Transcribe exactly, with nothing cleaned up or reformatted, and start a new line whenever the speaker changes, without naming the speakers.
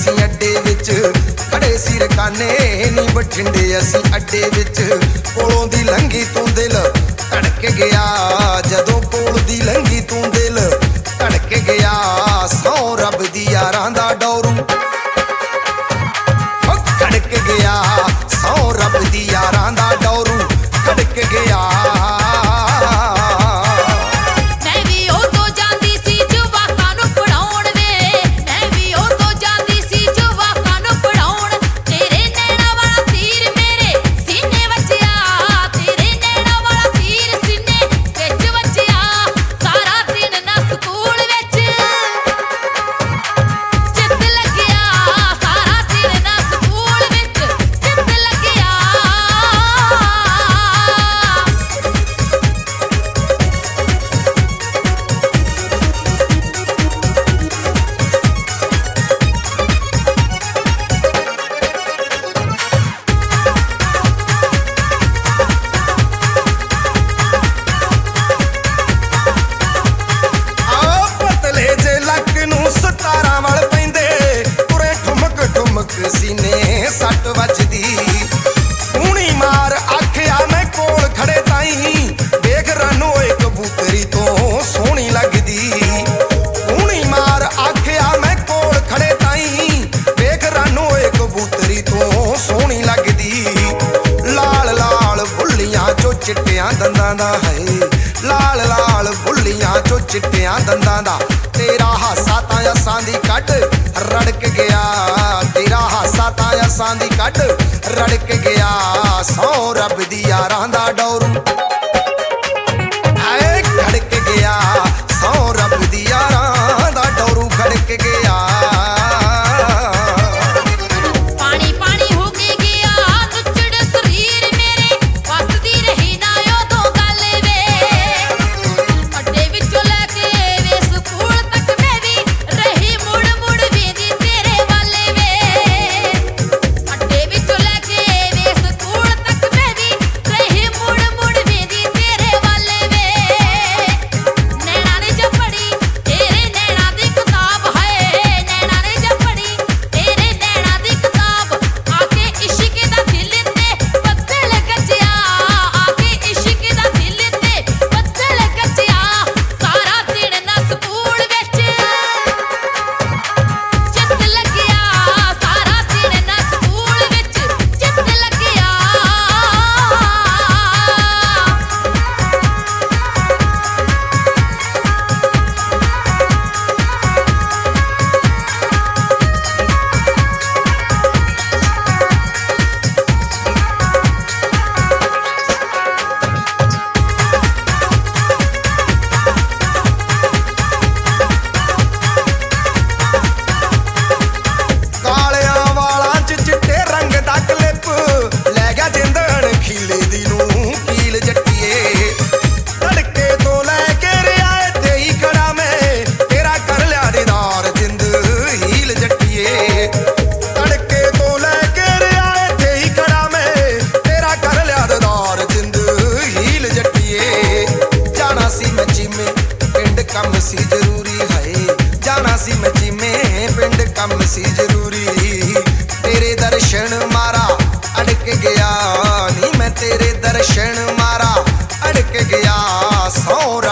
असी अड्डे विच खड़े सी रकाने नी बठिंडे असी अड्डे विच कोलों दी लंघी तू दिल धड़क गया जदों कोल दी लंघी तू दिल धड़क गया सौ रब दी यारां दा डोरू खड़क गया सौ रब दी यारां दा डोरू खड़क गया सीने सट वजदी हूणी मार आखिया मैं कोल खड़े ताई देख रनो एक कबूतरी तो सोहनी लगदी हूणी मार आखिया मैं कोल खड़े ताई देख रनो एक कबूतरी तो सोहनी लगदी लाल लाल बुल्लियां चो चिट्टियां दंदां दा है लाल लाल बुल्लियां चो चिट्टियां दंदां दा तेरा हासा तां असां दी कट रड़क गया तेरा हासा तां असां दी कट रड़क गया सौ रब दी यारां दा डोरू ऐ खड़क गया सौ रब दी यारां दा डोरू खड़क गया कम सी जरूरी है जाना सी मची में पिंड कम सी जरूरी तेरे दर्शन मारा अड़क गया नी मैं तेरे दर्शन मारा अड़क गया सौ